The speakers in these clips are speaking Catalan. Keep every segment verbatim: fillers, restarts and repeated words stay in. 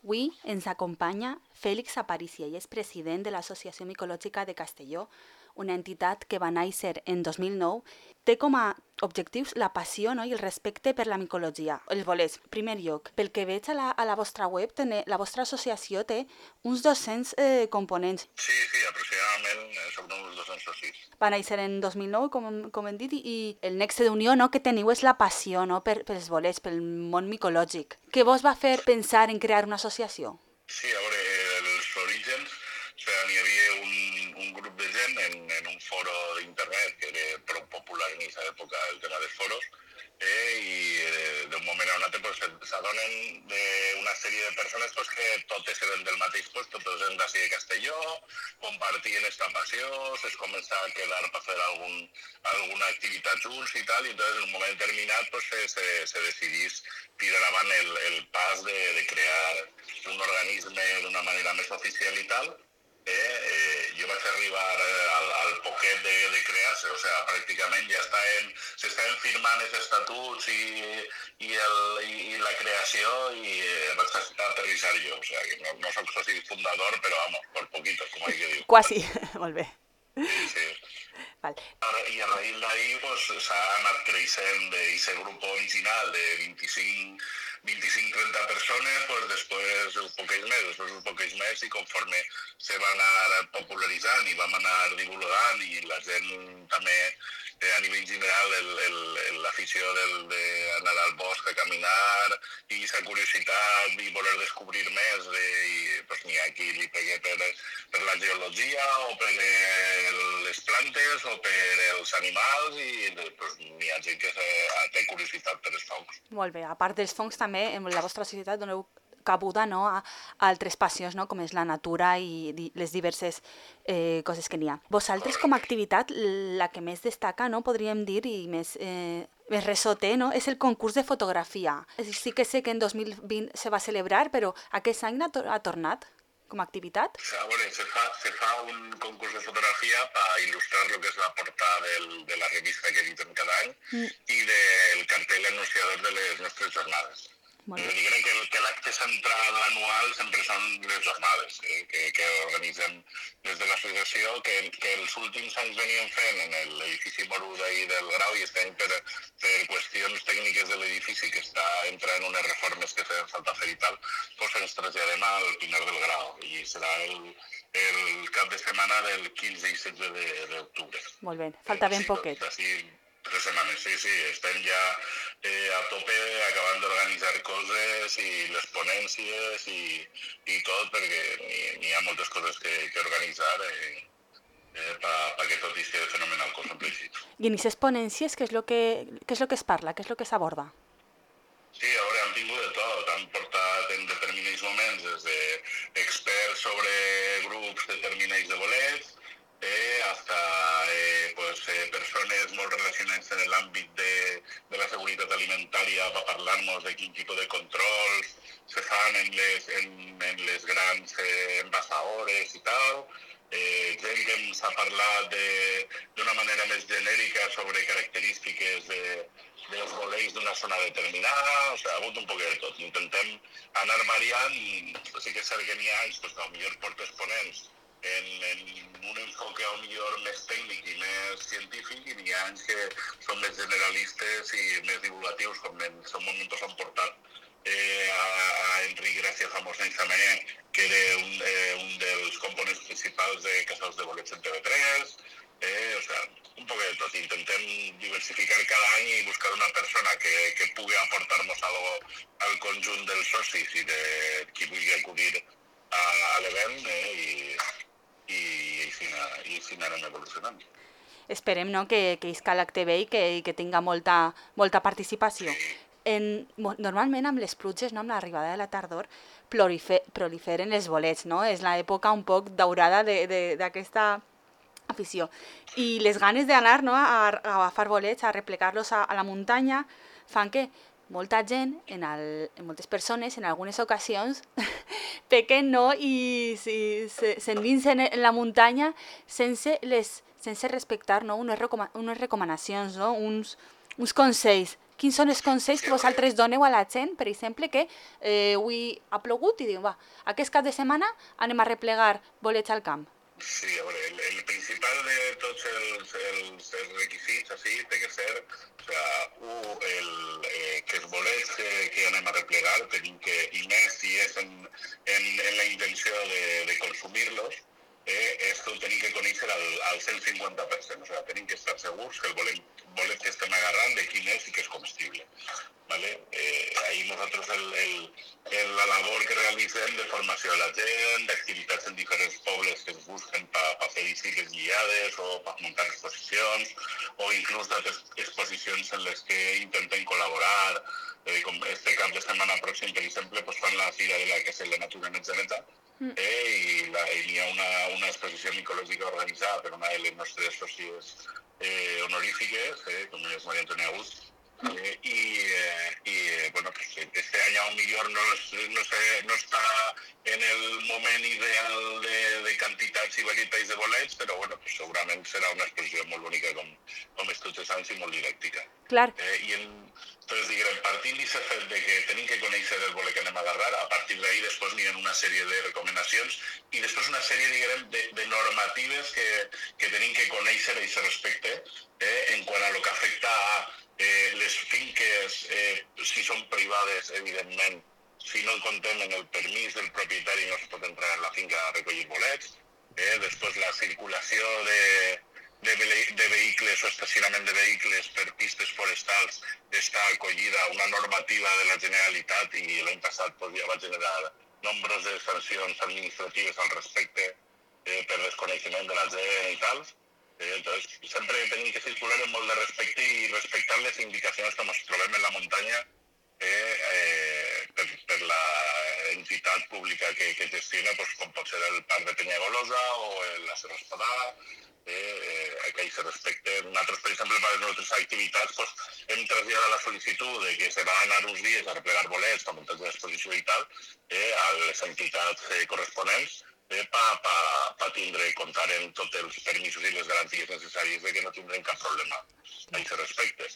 Avui ens acompanya Fèlix Aparici, ell és president de l'Associació Micològica de Castelló, una entitat que va néixer en dos mil nou. Té com a objectius la passió, no? I el respecte per la micologia. Els bolets, primer lloc, pel que veig a la, a la vostra web, tene, la vostra associació té uns dos-cents eh, components. Sí, sí, aproximadament som uns dos-cents socis. Va néixer en dos mil nou, com, com hem dit, i el nexe d'unió, no, que teniu és la passió, no? per, pels bolets, pel món micològic. Què vos va fer pensar en crear una associació? Sí, a veure, els orígens, o sigui, n'hi havia un, un grup de gent en, en un foro d'internet que era prou popular en aquesta època, el tema dels foros, eh, i eh, d'un moment a un altre pues, s'adonen d'una sèrie de persones pues, que totes eren del mateix lloc, totes eren d'ací de Castelló, compartien esta passió, es comença a quedar per fer algun, alguna activitat junts i tal, i entonces en un moment determinat pues, se, se, se decidís tirar avant el, el pas de, de crear un organisme d'una manera més oficial i tal. Eh, eh, jo vaig arribar al, al poquet de, de crear-se, o sigui, pràcticament ja estaven, s'estaven firmant els estatuts i, i, el, i, i la creació i eh, vaig aterrissar jo, o sigui, no, no soc soci fundador, però vamos, por poquito, com hay que dir. Quasi, molt bé. Sí, sí. Val. I a raïs d'ahir pues, s'ha anat creixent d'aquest grup original de vint-i-cinc trenta persones, pues, després uns poquets més, després uns poquets més, i conforme se va anar popularitzant i vam anar divulgant i la gent també eh, a nivell general l'afició d'anar al bosc a caminar i aquesta curiositat i voler descobrir més eh, i pues, n'hi ha qui li pegue per, per la geologia o per el, les plantes o per els animals i pues, n'hi ha gent que se, té curiositat per els fongs. Molt bé, a part dels fongs també en la vostra societat doneu cabuda, no, a, a altres passions, no, com és la natura i di, les diverses eh, coses que n'hi ha. Vosaltres com a activitat la que més destaca, no, podríem dir, i més, eh, més ressoté, no, és el concurs de fotografia. Sí que sé que en dos mil vint se va celebrar, però aquest any ha, to ha tornat com a activitat? A veure, se fa, se fa un concurs de fotografia per il·lustrar el que és la portada del, de la revista que editem cada any mm. i del cartell anunciador de les nostres jornades. Bueno. Jo crec que, que l'acte central anual sempre són les jornades eh, que, que organitzem des de l'associació, que, que els últims anys veníem fent en l'edifici Moru d'ahir del Grau i estem per, per qüestions tècniques de l'edifici que està entrant en unes reformes que feien falta fer i tal, doncs ens traslladem al Pinar del Grau i serà el, el cap de setmana del quinze i setze d'octubre. Molt bé, falta ben sí, poquet. Tot, així, tres setmanes, sí, sí, estem ja eh, a tope acabant d'organitzar coses i les ponències i, i tot, perquè n'hi ha moltes coses que, que organitzar eh, eh, perquè tot aquest fenomenal cos compleixi. I en aquestes ponències, què és el que, què és el que es parla, què és el que s'aborda? Sí, a veure, han tingut de tot, han portat en determinats moments des d'experts sobre grups determinats de bolets, Eh, hasta eh, pues, eh, persones molt relacionades en l'àmbit de, de la seguretat alimentària per parlar-nos de quin tipus de controls se fan en les, en, en les grans eh, envasadores i tal. Eh, gent que ens ha parlat d'una manera més genèrica sobre característiques de, dels bolets d'una zona determinada, o sigui, ha hagut un poc de tot. Intentem anar variant, sí que és cert que n'hi ha anys, doncs, potser portes ponents En, en un enfoque a millor més tècnic i més científic i n'hi ha anys que són més generalistes i més divulgatius, com en seu moment han portat eh, a, a Enric Gràcia Famosens també, que era un, eh, un dels components principals de Casals de Bolets en T V tres, eh, o sigui, un poc de tot. Intentem diversificar cada any i buscar una persona que, que pugui aportar-nos algo al conjunt dels socis i de qui vulgui acudir a, a l'event eh, i i així anem evolucionant. Esperem, no?, que, que isca l'acte bé i que, que tinga molta, molta participació. Sí. En, normalment amb les pluges, no?, amb l'arribada de la tardor, prolifer, proliferen els bolets, no? És l'època un poc daurada d'aquesta afició. I les ganes d'anar, no?, a, a agafar bolets, a replegar-los a, a la muntanya, fan que molta gent, en, el, en moltes persones, en algunes ocasions, pequen, no?, i si, se, s'endinsen en la muntanya sense, les, sense respectar, no?, unes, recoma, unes recomanacions, no?, uns, uns consells Quins són els consells que vosaltres doneu a la gent, per exemple, que eh, avui ha plogut i diu, va, aquest cap de setmana anem a replegar bolets al camp? Sí, a veure, el, el principal de tots els, els, els requisits així té que ser, o sea, un, el, eh, que els bolets que, que anem a replegar tenim que, i més si és en, en, en la intenció de, de consumir-los, eh, esto tenim que conèixer al, al cent cinquanta per cent, o sea, tenim que estar segurs que el bolet, bolet que estem agarrant de quin és i que és comestible. ¿Vale? Eh, ahí nosotros el, el, el, la labor que realitzem de formació a la gent, d'activitats en diferents pobles que es busquen per pa, pa fer visites guiades o per muntar exposicions, o inclús d'altres exposicions en les que intentem col·laborar. Eh, com este cap de setmana pròxim, per exemple, pues fan la Fira de la que és la Natura Netjaneta, eh, i, la, i hi ha una, una exposició micològica organitzada per una de les nostres sòcies eh, honorífiques, eh, com és Maria Antònia Agust. Eh, y, eh, y eh, bueno, pues este año a lo mejor no, no, sé, no está en el moment ideal de, de quantitats i varietats de bolets, però bueno, pues segurament serà una exposició molt bonica com, com és tots els anys i molt didàctica. Clar. Eh, i en, entonces, diguem, partint d'aquest fet de que tenim que conèixer el bolet que anem a agarrar, a partir d'ahí després n'hi ha una sèrie de recomanacions i després una sèrie, diguem, de, de normatives que, que tenim que conèixer a aquest respecte eh, en quant a lo que afecta a Eh, les finques, eh, si són privades, evidentment, si no contem en el permís del propietari no es pot entrar en la finca a recollir bolets. Eh, després la circulació de, de, de vehicles o estacionament de vehicles per pistes forestals està acollida a una normativa de la Generalitat i l'any passat pues, ja va generar nombroses sancions administratives al respecte eh, per desconeixement de la gent i tal. Eh, entonces, sempre tenim que circular amb molt de respecte i respectar les indicacions que ens trobem en la muntanya eh, eh, per, per la entitat pública que, que gestiona, pues, com pot ser el Parc de Penyagolosa o la Serra Espadà, eh, eh, que hi se respecte. Nosaltres, per exemple, per les nostres activitats, pues, hem traslladat la sol·licitud de que se va anar uns dies a replegar bolets, a muntar l'exposició i tal, eh, a les entitats eh, corresponents, per pa, pa, pa tindre, comptar en tots els permisos i les garanties necessàries de que no tindrem cap problema a aquests respectes.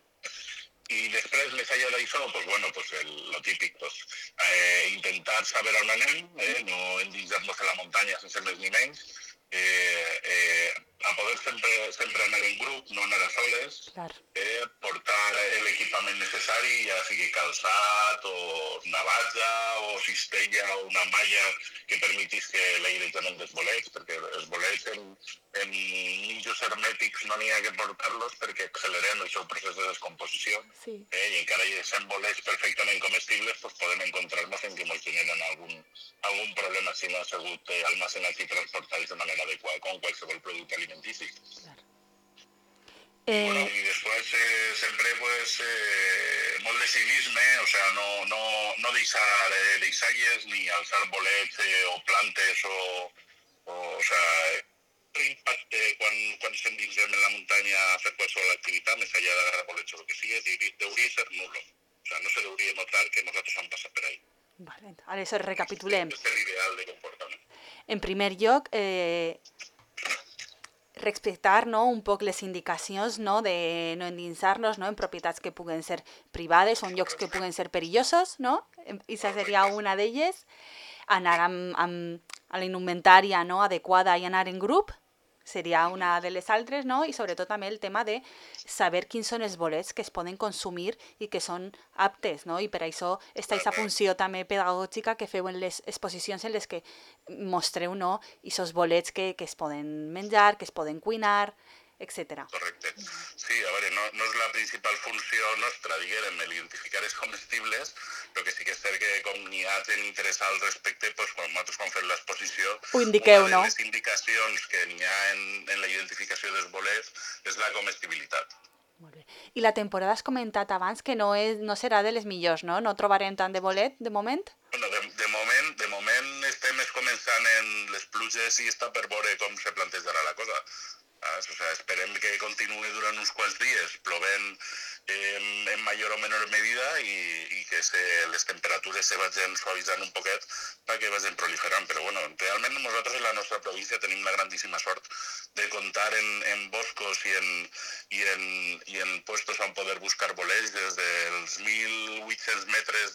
I després, més allà d'això, pues, bueno, pues, el, lo típic, pues, eh, intentar saber on anem, eh, no endinsar-nos a la muntanya sense més ni menys, eh, eh, a poder sempre, sempre anar en grup, no anar a soles, eh, portar l'equipament necessari, ja sigui calçat o navatja o cistella o una malla que permetis que l'airejament dels bolets, perquè els bolets en, en nichos hermètics no n'hi ha que portar-los perquè accelerem el seu procés de descomposició, sí. eh, i encara hi sent bolets perfectament comestibles, pues podem encontrar-nos en que ens generen algun, algun problema si no ha sigut eh, almacenats i transportats de manera adequada, com qualsevol producte alimentari. Claro. Eh... Bueno, y después eh, sempre pues, eh, molt de civisme, o sea, no, no, no deixar eh, deixalles ni alçar bolets eh, o plantes o, o, o sea, l'impacte quan, quan estem dins en la muntanya a fer qualsevol activitat, més allà d'agarrar bolets o el que sigui, hauria ser nulo. O sea, no se hauria notar que nosaltres hem passat per ahí. Vale, ara això recapitulem. Este és l'ideal de comportament. En primer lloc, eh, respectar, no, un poc les indicacions, no, de no endinsar-nos, no, en propietats que puguen ser privades o en llocs que puguen ser perillosos, no? I aquesta seria una d'elles. Anar amb, amb a la indumentària, no, adequada i anar en grup seria una de les altres, no? I sobretot també el tema de saber quins són els bolets que es poden consumir i que són aptes, no? I per això està aquesta funció també pedagògica que feu en les exposicions en les que mostreu, no, aquests bolets que, que es poden menjar, que es poden cuinar, etcètera. Correcte. Sí, a veure, no, no és la principal funció nostra, diguem, el identificar els comestibles, però que sí que és cert que com n'hi ha gent interessada al respecte, doncs quan nosaltres quan fem l'exposició, ho indiqueu, una de no? les indicacions que n'hi ha en, en la identificació dels bolets és la comestibilitat. Molt bé. I la temporada has comentat abans que no, és, no serà de les millors, no? No trobarem tant de bolet, de moment? Bueno, de, de, moment, de moment estem començant en les pluges i està per veure com se plantejarà la cosa. O sea, esperem que continuï durant uns quants dies, plovent eh, en mayor o menor medida i, i que se, les temperatures se vagin suavitzant un poquet perquè vagin proliferant. Però bueno, realment nosaltres en la nostra província tenim la grandíssima sort de comptar en, en boscos i en, i, en, i en puestos on poder buscar bolets des dels mil vuit-cents metres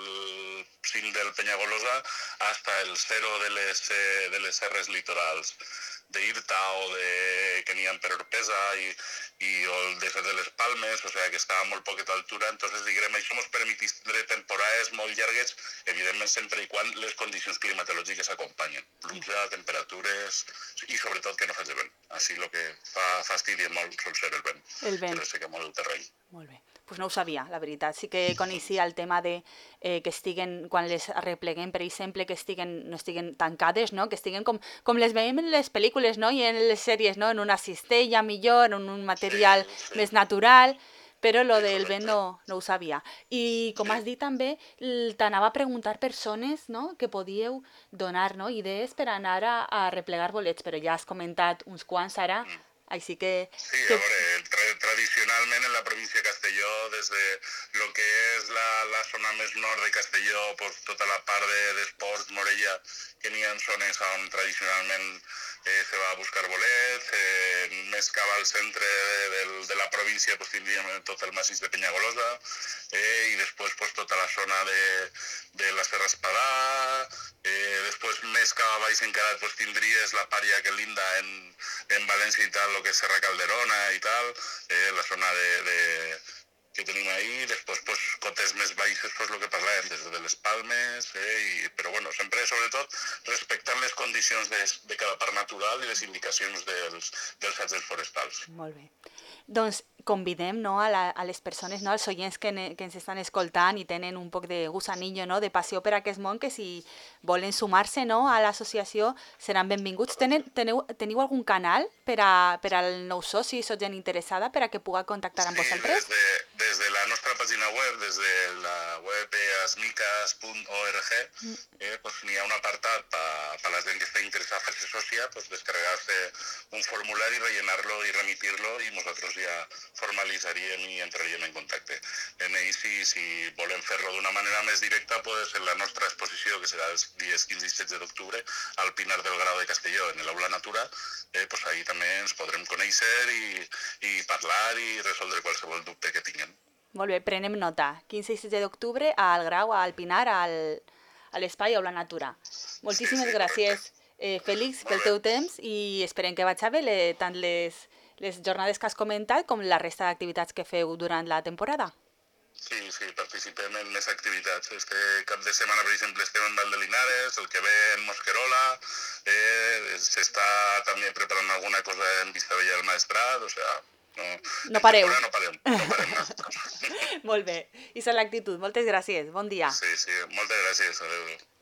del cim del Penyagolosa hasta el zero de les, de les serres litorals d'Irta o de que n'hi ha per Orpesa i, i o el desert de les Palmes, o sigui que està a molt poqueta altura, entonces diguem, això ens permetís tindre temporades molt llargues, evidentment sempre i quan les condicions climatològiques acompanyen, pluja, temperatures i sobretot que no faci vent. Així el que fa fastidia molt sol ser el vent, El vent. que resseca molt el terreny. Molt bé. Pues no ho sabia, la veritat. Sí que coneixia el tema de eh, que estiguen, quan les arrepleguem, per exemple, que estiguen, no estiguen tancades, no? Que estiguen com, com les veiem en les pel·lícules, no? I en les sèries, no? En una cistella millor, en un material Sí, sí. més natural, però lo del vent no, no ho sabia. I com has dit també, l- t'anava a preguntar persones, no? Que podíeu donar, no? Idees per anar a, a replegar bolets, però ja has comentat uns quants ara, així que... Sí, a que... veure, tra tradicionalment en la província de Castelló, des de lo que és la, la zona més nord de Castelló, pues, tota la part d'esports, de, Morella, que n'hi ha zones on tradicionalment eh, se va a buscar bolets, eh, més cap al centre de, de, de la província pues, tindríem tot el massís de Penyagolosa, eh, i després pues, tota la zona de, de la Serra Espadà, eh, després més cap a baix encara pues, tindries la pària que linda en, en València i tal, lo que és Serra Calderona i tal, eh, la zona de, de, que tenim ahí, després pues, cotes més baixes, pues, lo que parlàvem, des de les Palmes, eh, i, però bueno, sempre sobretot respectant les condicions de, de cada parc natural i les indicacions dels, dels agents forestals. Molt bé. Doncs convidem, no, a, la, a les persones, no, als oients que, ne, que ens estan escoltant i tenen un poc de gusanillo, no, de passió per aquest món, que si volen sumar-se, no, a l'associació seran benvinguts. Tenen, teneu, teniu algun canal per, a, per al nou soci, si sou gent interessada, per a que puga contactar amb Sí, vosaltres? des de, des de la nostra pàgina web, des de la web asmicas punt org, eh, pues, n'hi ha un apartat per a la gent que està interessada a fer-se sòcia, pues, descarregar-se un formulari, rellenar-lo i remitir-lo i nosaltres ja formalitzaríem i entraríem en contacte. En ells, si, si volem fer-lo d'una manera més directa, pues, en la nostra exposició, que serà els dies quinze i setze d'octubre, al Pinar del Grau de Castelló, en l'Aula Natura, eh, pues, ahí també ens podrem conèixer i, i parlar i resoldre qualsevol dubte que tinguin. Molt bé, prenem nota. quinze i setze d'octubre al Grau, al Pinar, al, a l'espai Aula Natura. Moltíssimes Sí, sí, gràcies, eh, Fèlix, pel teu temps i esperem que vaig bé le, tant les, les jornades que has comentat com la resta d'activitats que feu durant la temporada. Sí, sí, participem en més activitats. Este cap de setmana, per exemple, estem en Val de Linares, el que ve en Mosquerola, eh, s'està també preparant alguna cosa en Vistabella del Maestrat, o sea, no, No pareu. No parem, no parem no. Molt bé, i és l'actitud. Moltes gràcies. Bon dia. Sí, sí, moltes gràcies. Adéu.